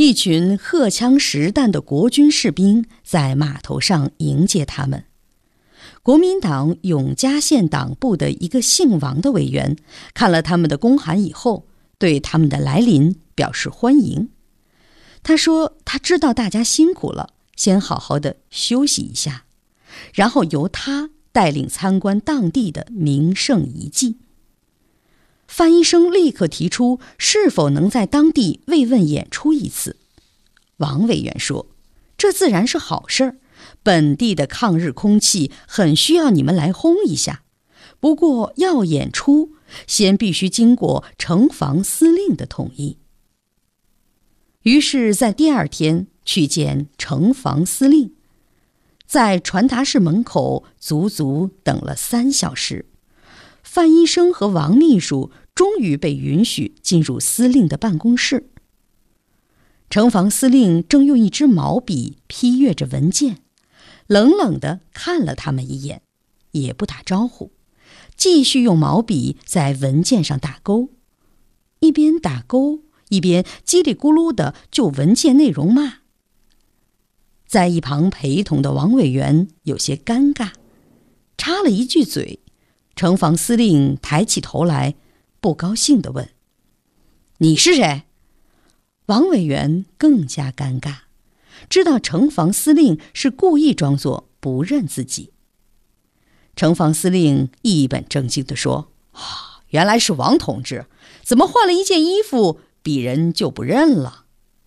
一群荷枪实弹的国军士兵在码头上迎接他们。国民党永嘉县党部的一个姓王的委员看了他们的公函以后，对他们的来临表示欢迎。他说他知道大家辛苦了，先好好的休息一下，然后由他带领参观当地的名胜遗迹。范医生立刻提出是否能在当地慰问演出一次。王委员说，这自然是好事儿，本地的抗日空气很需要你们来轰一下，不过要演出，先必须经过城防司令的同意。于是在第二天去见城防司令，在传达室门口足足等了3小时，范医生和王秘书终于被允许进入司令的办公室。城防司令正用一支毛笔批阅着文件，冷冷地看了他们一眼，也不打招呼，继续用毛笔在文件上打勾，一边打勾一边叽里咕噜地就文件内容骂。在一旁陪同的王委员有些尴尬，插了一句嘴。城防司令抬起头来，不高兴地问：“你是谁？”王委员更加尴尬，知道城防司令是故意装作不认自己。城防司令一本正经地说：“原来是王同志，怎么换了一件衣服，鄙人就不认了？”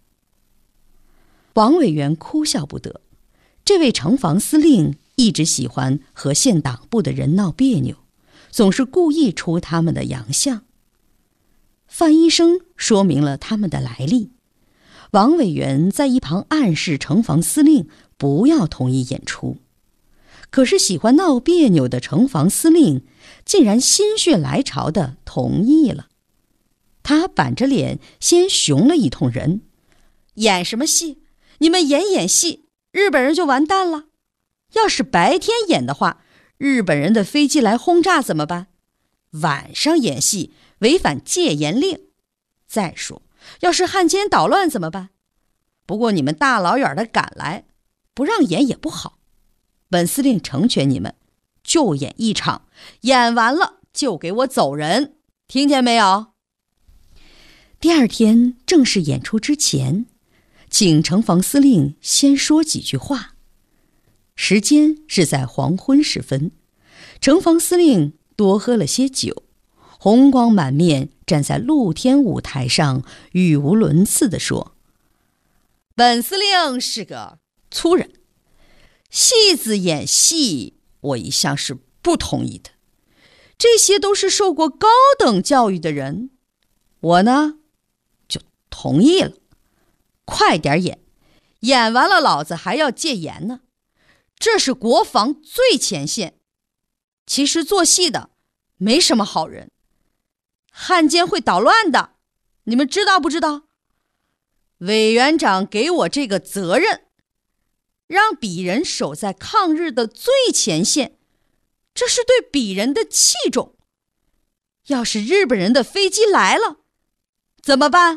王委员哭笑不得，这位城防司令一直喜欢和县党部的人闹别扭，总是故意出他们的洋相。范医生说明了他们的来历，王委员在一旁暗示城防司令不要同意演出。可是喜欢闹别扭的城防司令竟然心血来潮地同意了。他板着脸先熊了一通人：“演什么戏？你们演戏，日本人就完蛋了。要是白天演的话，日本人的飞机来轰炸怎么办？晚上演戏违反戒严令。再说，要是汉奸捣乱怎么办？不过你们大老远的赶来，不让演也不好。本司令成全你们，就演一场，演完了就给我走人，听见没有？”第二天正式演出之前，请城防司令先说几句话。时间是在黄昏时分，城防司令多喝了些酒，红光满面站在露天舞台上，语无伦次地说：“本司令是个粗人，戏子演戏我一向是不同意的，这些都是受过高等教育的人，我呢就同意了。快点演，演完了老子还要戒严呢。这是国防最前线，其实做戏的没什么好人，汉奸会捣乱的，你们知道不知道？委员长给我这个责任，让鄙人守在抗日的最前线，这是对鄙人的器重。要是日本人的飞机来了，怎么办？”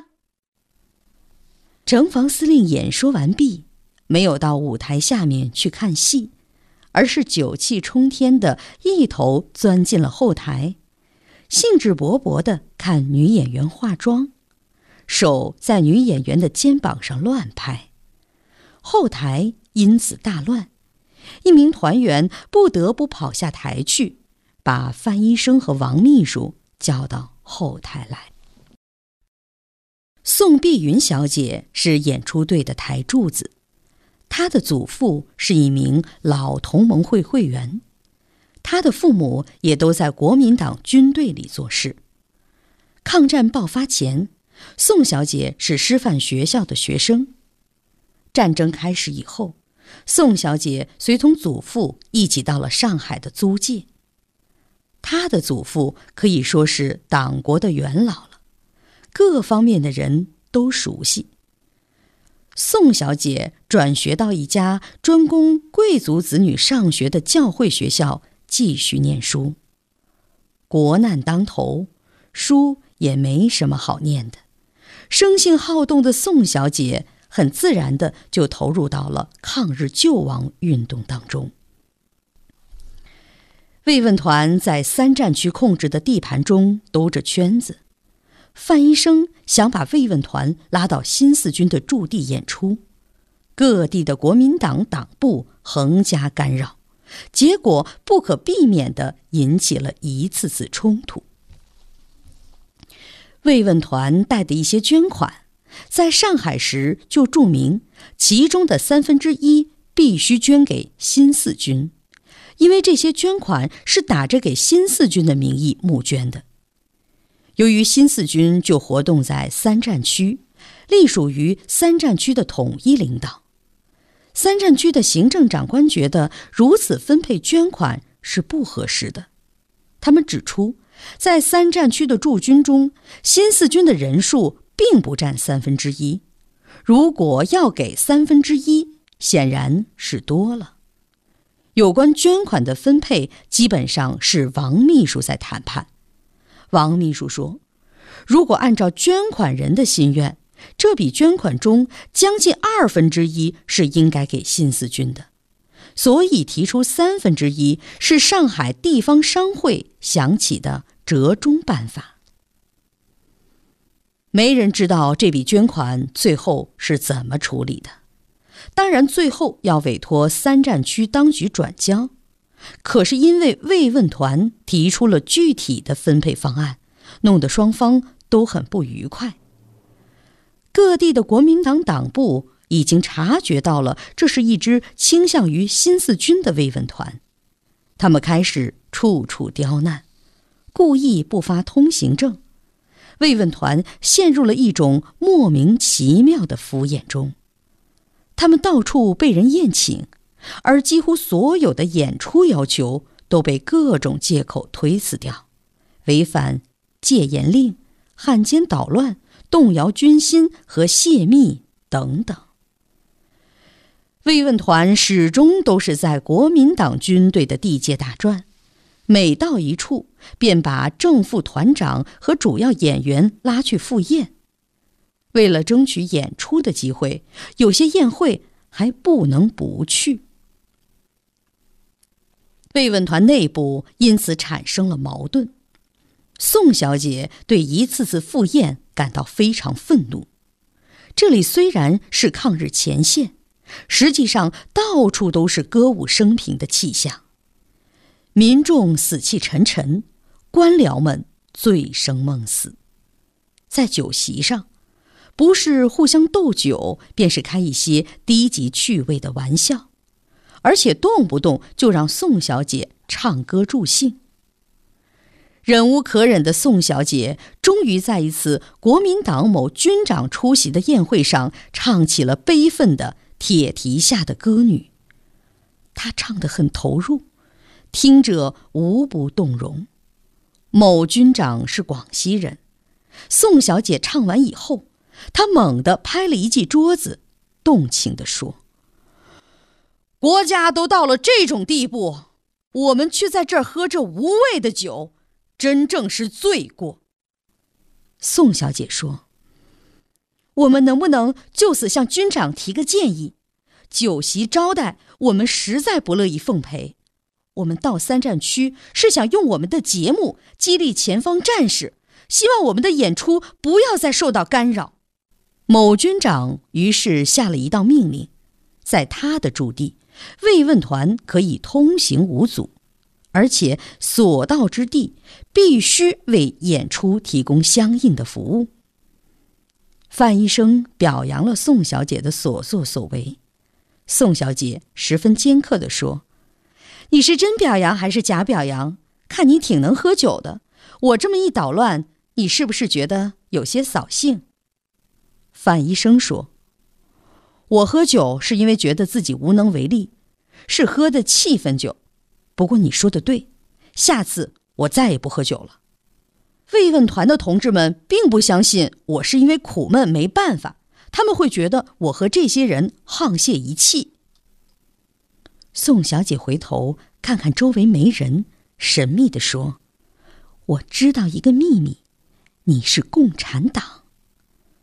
城防司令演说完毕，没有到舞台下面去看戏，而是酒气冲天的一头钻进了后台，兴致勃勃地看女演员化妆，手在女演员的肩膀上乱拍。后台因此大乱，一名团员不得不跑下台去，把范医生和王秘书叫到后台来。宋碧云小姐是演出队的台柱子，她的祖父是一名老同盟会会员，她的父母也都在国民党军队里做事。抗战爆发前，宋小姐是师范学校的学生。战争开始以后，宋小姐随同祖父一起到了上海的租界。她的祖父可以说是党国的元老了，各方面的人都熟悉。宋小姐转学到一家专供贵族子女上学的教会学校继续念书。国难当头，书也没什么好念的， 生性好动的宋小姐很自然地就投入到了抗日救亡运动当中。慰问团在3战区控制的地盘中兜着圈子，范医生想把慰问团拉到新四军的驻地演出，各地的国民党党部横加干扰，结果不可避免地引起了一次次冲突。慰问团带的一些捐款，在上海时就注明，其中的1/3必须捐给新四军，因为这些捐款是打着给新四军的名义募捐的。由于新四军就活动在3战区，隶属于3战区的统一领导。3战区的行政长官觉得如此分配捐款是不合适的。他们指出，在3战区的驻军中，新四军的人数并不占1/3，如果要给1/3，显然是多了。有关捐款的分配，基本上是王秘书在谈判。王秘书说，如果按照捐款人的心愿，这笔捐款中将近1/2是应该给新四军的，所以提出1/3是上海地方商会想起的折中办法。没人知道这笔捐款最后是怎么处理的，当然最后要委托3战区当局转交，可是因为慰问团提出了具体的分配方案，弄得双方都很不愉快。各地的国民党党部已经察觉到了这是一支倾向于新四军的慰问团，他们开始处处刁难，故意不发通行证。慰问团陷入了一种莫名其妙的敷衍中，他们到处被人宴请，而几乎所有的演出要求都被各种借口推辞掉，违反戒严令、汉奸捣乱、动摇军心和泄密等等。慰问团始终都是在国民党军队的地界打转，每到一处便把正副团长和主要演员拉去赴宴。为了争取演出的机会，有些宴会还不能不去。慰问团内部因此产生了矛盾。宋小姐对一次次赴宴感到非常愤怒。这里虽然是抗日前线，实际上到处都是歌舞升平的气象。民众死气沉沉，官僚们醉生梦死。在酒席上，不是互相斗酒，便是开一些低级趣味的玩笑，而且动不动就让宋小姐唱歌助兴。忍无可忍的宋小姐终于在一次国民党某军长出席的宴会上唱起了悲愤的《铁蹄下的歌女》。她唱得很投入，听者无不动容。某军长是广西人，宋小姐唱完以后，她猛地拍了一记桌子，动情地说：“国家都到了这种地步，我们却在这儿喝这无味的酒，真正是罪过。”宋小姐说：“我们能不能就此向军长提个建议？酒席招待我们实在不乐意奉陪。我们到3战区是想用我们的节目激励前方战士，希望我们的演出不要再受到干扰。”某军长于是下了一道命令，在他的驻地，慰问团可以通行无阻，而且所到之地必须为演出提供相应的服务。范医生表扬了宋小姐的所作所为。宋小姐十分尖刻地说：“你是真表扬还是假表扬？看你挺能喝酒的，我这么一捣乱，你是不是觉得有些扫兴？”范医生说：“我喝酒是因为觉得自己无能为力，是喝的气氛酒。不过你说的对，下次我再也不喝酒了。”慰问团的同志们并不相信我是因为苦闷没办法，他们会觉得我和这些人沆瀣一气。宋小姐回头看看周围没人，神秘地说：“我知道一个秘密，你是共产党。”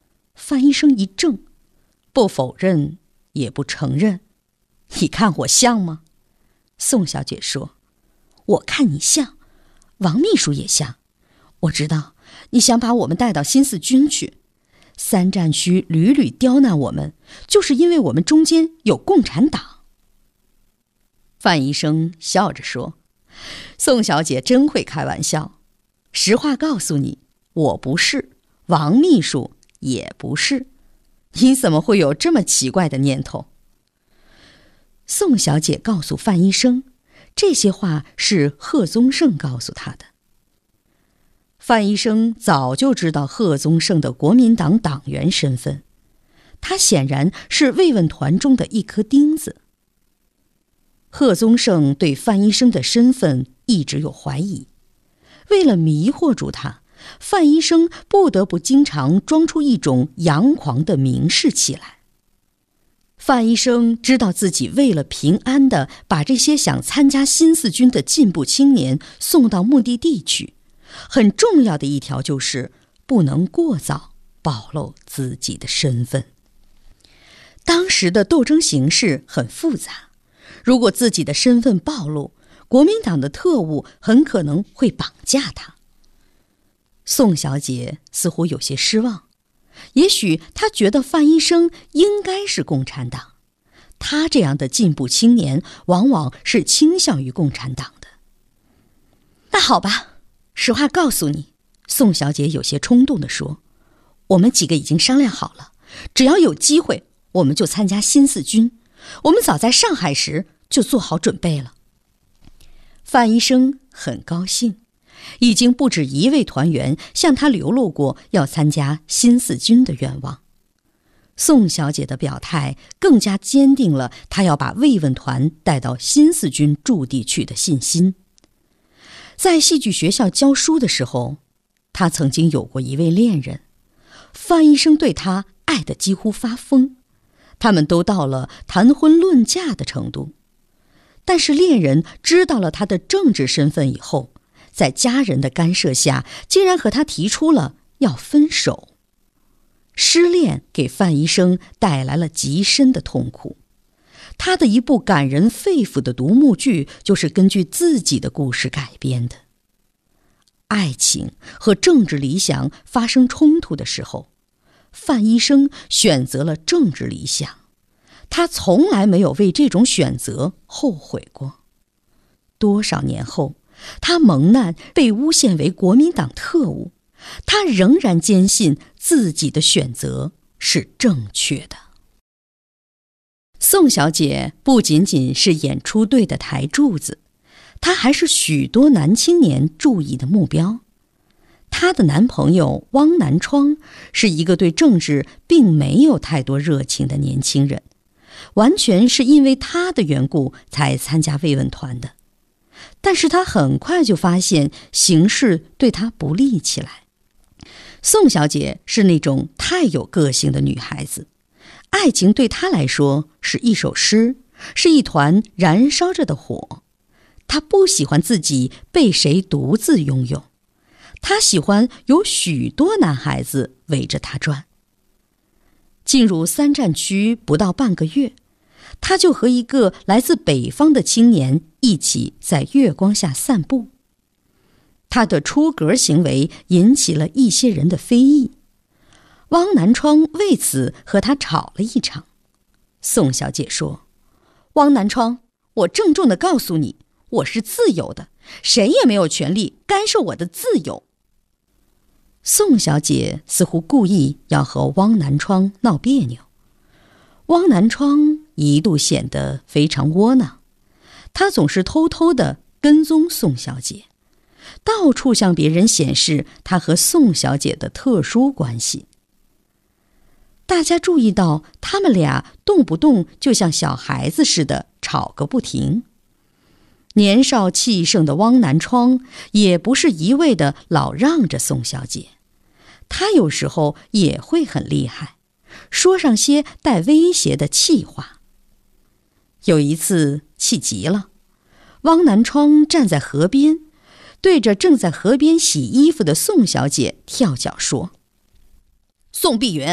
范医生一怔，不否认也不承认。你看我像吗？宋小姐说，我看你像，王秘书也像。我知道你想把我们带到新四军去，三战区屡屡刁难我们，就是因为我们中间有共产党。范医生笑着说，宋小姐真会开玩笑，实话告诉你，我不是，王秘书也不是，你怎么会有这么奇怪的念头？宋小姐告诉范医生，这些话是贺宗盛告诉她的。范医生早就知道贺宗盛的国民党党员身份，他显然是慰问团中的一颗钉子。贺宗盛对范医生的身份一直有怀疑，为了迷惑住他，范医生不得不经常装出一种佯狂的名士气来。范医生知道自己为了平安地把这些想参加新四军的进步青年送到目的地去，很重要的一条就是不能过早暴露自己的身份。当时的斗争形势很复杂，如果自己的身份暴露，国民党的特务很可能会绑架他。宋小姐似乎有些失望，也许她觉得范医生应该是共产党，他这样的进步青年往往是倾向于共产党的。那好吧，实话告诉你，宋小姐有些冲动地说，我们几个已经商量好了，只要有机会我们就参加新四军，我们早在上海时就做好准备了。范医生很高兴，已经不止一位团员向他流露过要参加新四军的愿望。宋小姐的表态更加坚定了她要把慰问团带到新四军驻地去的信心。在戏剧学校教书的时候，她曾经有过一位恋人，范医生对她爱得几乎发疯，他们都到了谈婚论嫁的程度。但是恋人知道了他的政治身份以后，在家人的干涉下，竟然和他提出了要分手。失恋给范医生带来了极深的痛苦，他的一部感人肺腑的独幕剧就是根据自己的故事改编的。爱情和政治理想发生冲突的时候，范医生选择了政治理想，他从来没有为这种选择后悔过。多少年后，他蒙难被诬陷为国民党特务，他仍然坚信自己的选择是正确的。宋小姐不仅仅是演出队的台柱子，她还是许多男青年注意的目标。她的男朋友汪南窗是一个对政治并没有太多热情的年轻人，完全是因为他的缘故才参加慰问团的。但是他很快就发现形势对他不利起来。宋小姐是那种太有个性的女孩子，爱情对她来说是一首诗，是一团燃烧着的火。她不喜欢自己被谁独自拥有，她喜欢有许多男孩子围着她转。进入三战区不到半个月，他就和一个来自北方的青年一起在月光下散步。他的出格行为引起了一些人的非议，汪南窗为此和他吵了一场。宋小姐说，汪南窗，我郑重地告诉你，我是自由的，谁也没有权利干涉我的自由。宋小姐似乎故意要和汪南窗闹别扭，汪南窗一度显得非常窝囊，他总是偷偷地跟踪宋小姐，到处向别人显示他和宋小姐的特殊关系。大家注意到他们俩动不动就像小孩子似的吵个不停。年少气盛的汪南窗也不是一味的老让着宋小姐，他有时候也会很厉害，说上些带威胁的气话。有一次气急了，汪南窗站在河边，对着正在河边洗衣服的宋小姐跳脚说，宋碧云，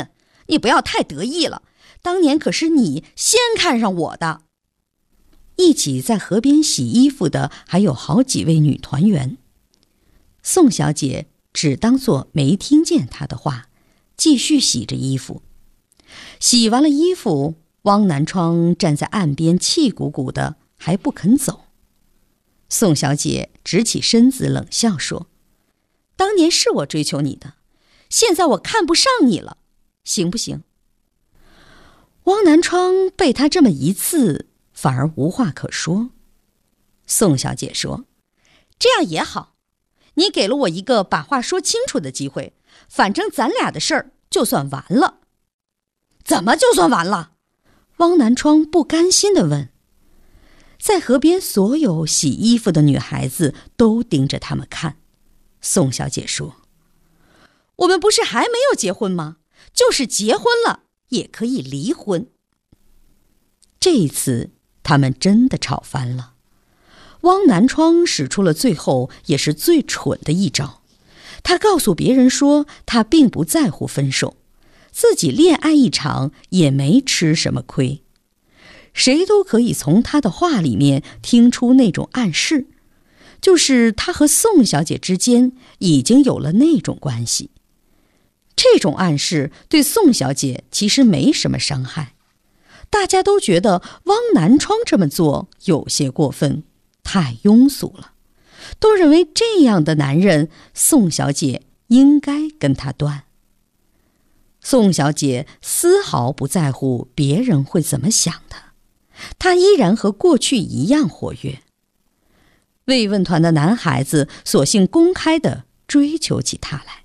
你不要太得意了，当年可是你先看上我的。一起在河边洗衣服的还有好几位女团员。宋小姐只当作没听见她的话，继续洗着衣服。洗完了衣服，汪南窗站在岸边气鼓鼓的，还不肯走。宋小姐直起身子冷笑说：当年是我追求你的，现在我看不上你了，行不行？汪南窗被他这么一刺，反而无话可说。宋小姐说：这样也好，你给了我一个把话说清楚的机会，反正咱俩的事儿就算完了。怎么就算完了？汪南窗不甘心地问。在河边所有洗衣服的女孩子都盯着他们看。宋小姐说：我们不是还没有结婚吗？就是结婚了也可以离婚。这一次他们真的吵翻了。汪南窗使出了最后也是最蠢的一招，他告诉别人说他并不在乎分手，自己恋爱一场也没吃什么亏。谁都可以从他的话里面听出那种暗示，就是他和宋小姐之间已经有了那种关系。这种暗示对宋小姐其实没什么伤害，大家都觉得汪南窗这么做有些过分，太庸俗了，都认为这样的男人宋小姐应该跟他断。宋小姐丝毫不在乎别人会怎么想的，她依然和过去一样活跃。慰问团的男孩子索性公开地追求起她来。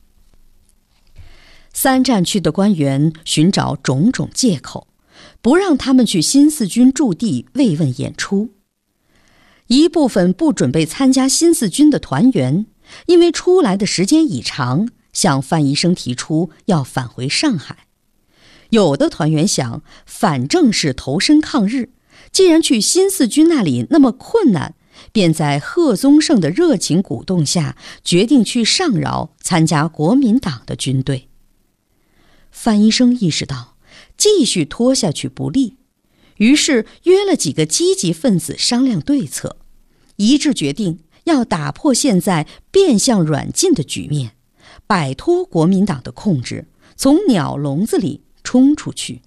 三战区的官员寻找种种借口，不让他们去新四军驻地慰问演出。一部分不准备参加新四军的团员，因为出来的时间已长，向范医生提出要返回上海。有的团员想，反正是投身抗日，既然去新四军那里那么困难，便在贺宗胜的热情鼓动下，决定去上饶参加国民党的军队。范医生意识到继续拖下去不利，于是约了几个积极分子商量对策，一致决定要打破现在变相软禁的局面，摆脱国民党的控制，从鸟笼子里冲出去。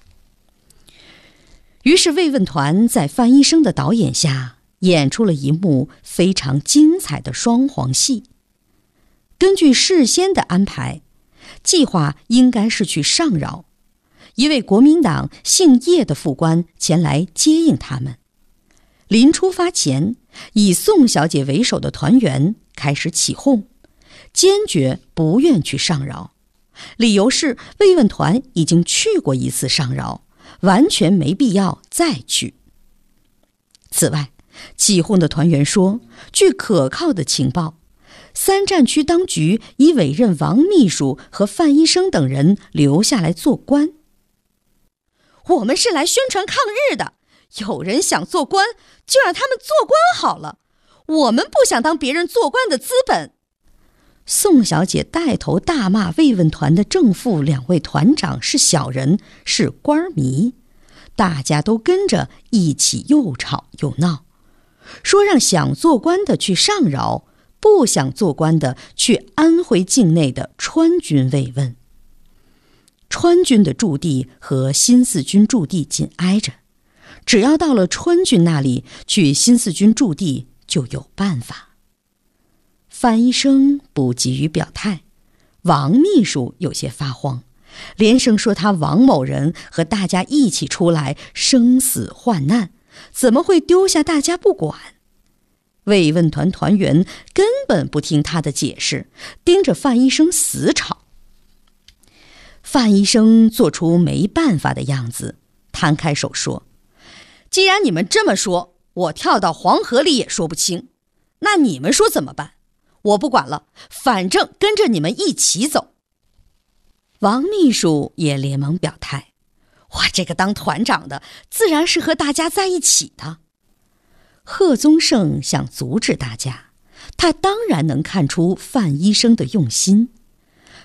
于是慰问团在范医生的导演下演出了一幕非常精彩的双簧戏。根据事先的安排，计划应该是去上饶，一位国民党姓叶的副官前来接应他们。临出发前，以宋小姐为首的团员开始起哄，坚决不愿去上饶，理由是慰问团已经去过一次上饶，完全没必要再去。此外，起哄的团员说，据可靠的情报，三战区当局已委任王秘书和范医生等人留下来做官。我们是来宣传抗日的，有人想做官，就让他们做官好了，我们不想当别人做官的资本。宋小姐带头大骂慰问团的正副两位团长是小人，是官迷，大家都跟着一起又吵又闹，说让想做官的去上饶，不想做官的去安徽境内的川军慰问。川军的驻地和新四军驻地紧挨着，只要到了川军那里，去新四军驻地就有办法。范医生不急于表态，王秘书有些发慌，连声说他王某人和大家一起出来生死患难，怎么会丢下大家不管？慰问团团员根本不听他的解释，盯着范医生死吵。范医生做出没办法的样子，摊开手说，既然你们这么说，我跳到黄河里也说不清，那你们说怎么办？我不管了，反正跟着你们一起走。王秘书也连忙表态，我这个当团长的自然是和大家在一起的。贺宗胜想阻止大家，他当然能看出范医生的用心，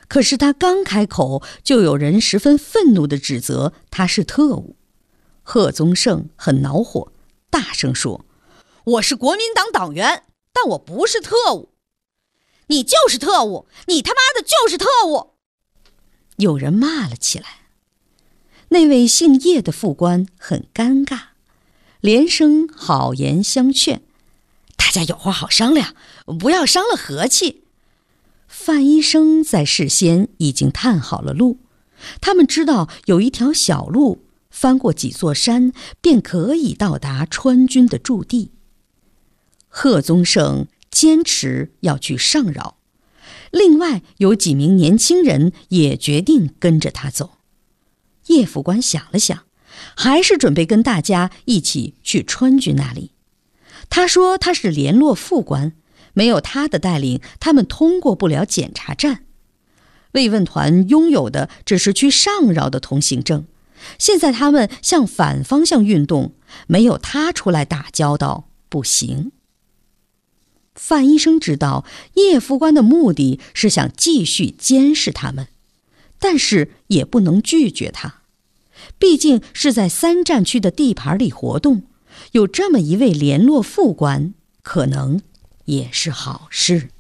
可是他刚开口，就有人十分愤怒地指责他是特务。贺宗胜很恼火，大声说：“我是国民党党员，但我不是特务。”“你就是特务，你他妈的就是特务！”有人骂了起来。那位姓叶的副官很尴尬，连声好言相劝：“大家有话好商量，不要伤了和气。”范医生在事先已经探好了路，他们知道有一条小路，翻过几座山便可以到达川军的驻地。贺宗胜坚持要去上饶，另外有几名年轻人也决定跟着他走。叶副官想了想，还是准备跟大家一起去川军那里。他说他是联络副官，没有他的带领，他们通过不了检查站。慰问团拥有的只是去上饶的通行证，现在他们向反方向运动，没有他出来打交道不行。范医生知道叶副官的目的是想继续监视他们，但是也不能拒绝他，毕竟是在3战区的地盘里活动，有这么一位联络副官，可能也是好事。